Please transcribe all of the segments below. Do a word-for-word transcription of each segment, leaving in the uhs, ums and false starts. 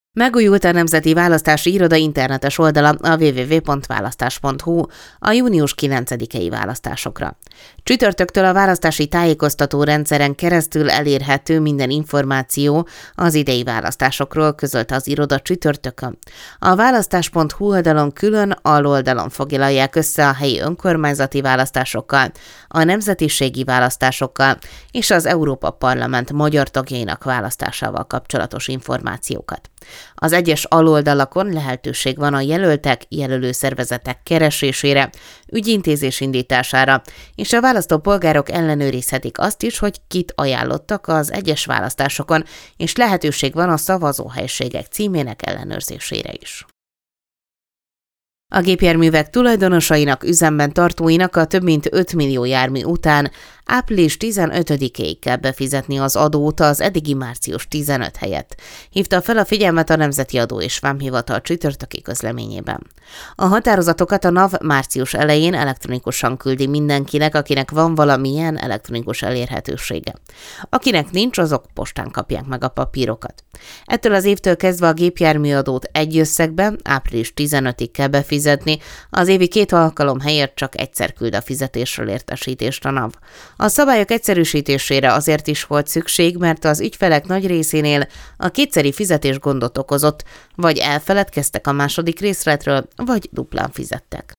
Megújult a Nemzeti Választási Iroda internetes oldala, a double-u double-u double-u pont választás pont hu a június kilencedikei választásokra. Csütörtöktől a választási tájékoztató rendszeren keresztül elérhető minden információ az idei választásokról, közölte az iroda csütörtökön. A választás pont hu oldalon külön aloldalon foglalják össze a helyi önkormányzati választásokkal, a nemzetiségi választásokkal és az Európa Parlament magyar tagjainak választásával kapcsolatos információkat. Az egyes aloldalakon lehetőség van a jelöltek, jelölőszervezetek keresésére, ügyintézés indítására, és a választópolgárok ellenőrizhetik azt is, hogy kit ajánlottak az egyes választásokon, és lehetőség van a szavazóhelységek címének ellenőrzésére is. A gépjárművek tulajdonosainak, üzemben tartóinak a több mint öt millió jármű után április tizenötödikéig kell befizetni az adót az eddigi március tizenöt helyett, hívta fel a figyelmet a Nemzeti Adó és Vámhivatal csütörtöki közleményében. A határozatokat a NAV március elején elektronikusan küldi mindenkinek, akinek van valamilyen elektronikus elérhetősége. Akinek nincs, azok postán kapják meg a papírokat. Ettől az évtől kezdve a gépjárműadót egy összegben április tizenötödikéig kell befizetni, az évi két alkalom helyett csak egyszer küld a fizetésről értesítést a NAV. A szabályok egyszerűsítésére azért is volt szükség, mert az ügyfelek nagy részénél a kétszeri fizetés gondot okozott, vagy elfeledkeztek a második részletről, vagy duplán fizettek.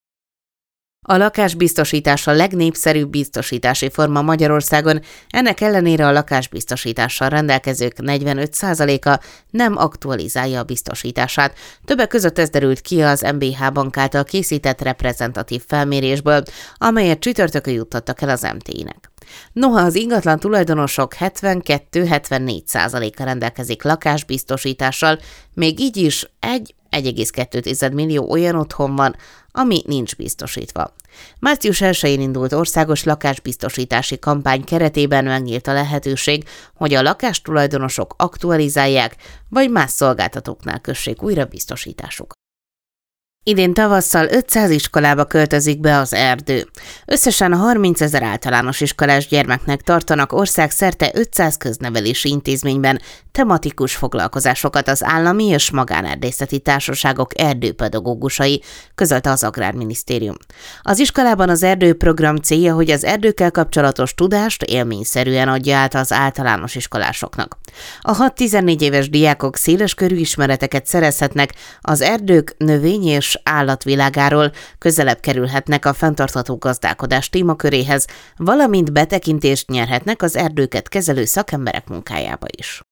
A lakásbiztosítás a legnépszerűbb biztosítási forma Magyarországon, ennek ellenére a lakásbiztosítással rendelkezők negyvenöt százaléka nem aktualizálja a biztosítását. Többek között ez derült ki az em bé há Bank által készített reprezentatív felmérésből, amelyet csütörtökön juttattak el az em té i-nek. Noha az ingatlan tulajdonosok hetvenkettő-hetvennégy százaléka rendelkezik lakásbiztosítással, még így is egy egy egész kettő millió olyan otthon van, ami nincs biztosítva. március elsején indult országos lakásbiztosítási kampány keretében megnyílt a lehetőség, hogy a lakástulajdonosok aktualizálják, vagy más szolgáltatóknál kössék újra biztosításukat. Idén tavasszal ötszáz iskolába költözik be az erdő. Összesen harmincezer általános iskolás gyermeknek tartanak országszerte ötszáz köznevelési intézményben tematikus foglalkozásokat az állami és magánerdészeti társaságok erdőpedagógusai, közölte az Agrárminisztérium. Az iskolában az erdőprogram célja, hogy az erdőkkel kapcsolatos tudást élményszerűen adja át az általános iskolásoknak. A hat-tizennégy éves diákok széleskörű ismereteket szerezhetnek az erdők, növény és állatvilágáról, közelebb kerülhetnek a fenntartható gazdálkodás témaköréhez, valamint betekintést nyerhetnek az erdőket kezelő szakemberek munkájába is.